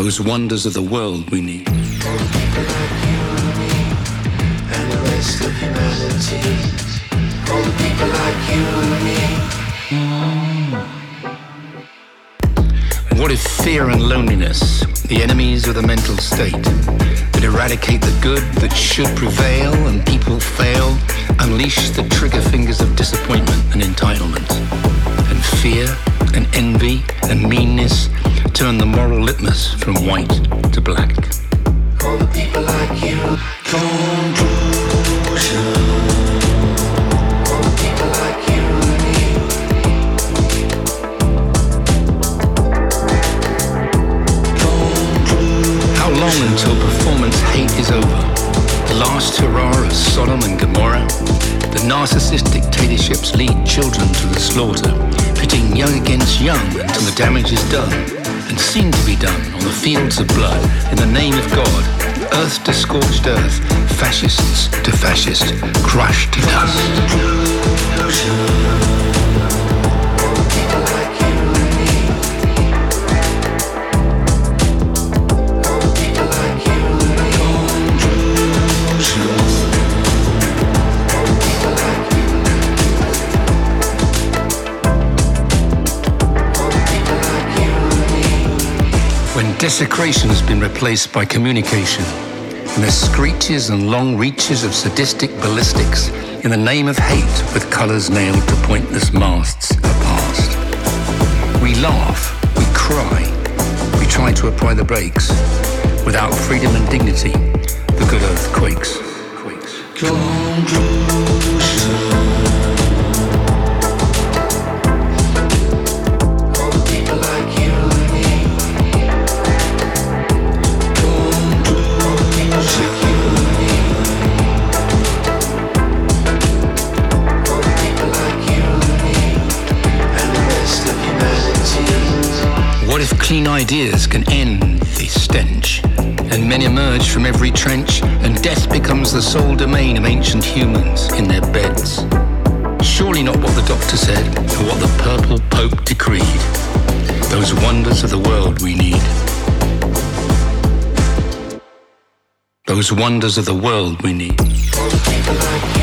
those wonders of the world we need. And the rest of humanity, all the people like you and me. What if fear and loneliness, the enemies of the mental state, that eradicate the good that should prevail and people fail, unleash the trigger fingers of disappointment and entitlement, and fear and envy and meanness turn the moral litmus from white to black. All the people like you. Conclusion. All the people like you and me. How long until performance hate is over? The last hurrah of Sodom and Gomorrah? The narcissist dictatorships lead children to the slaughter, pitting young against young until the damage is done, and seen to be done on the fields of blood, in the name of God, earth to scorched earth, fascists to fascist, crushed to dust. Desecration has been replaced by communication, and the screeches and long reaches of sadistic ballistics in the name of hate with colours nailed to pointless masts are past. We laugh, we cry, we try to apply the brakes. Without freedom and dignity, the good earth quakes. What if clean ideas can end the stench, and men emerge from every trench, and death becomes the sole domain of ancient humans in their beds? Surely not what the doctor said, or what the purple pope decreed. Those wonders of the world we need. Those wonders of the world we need.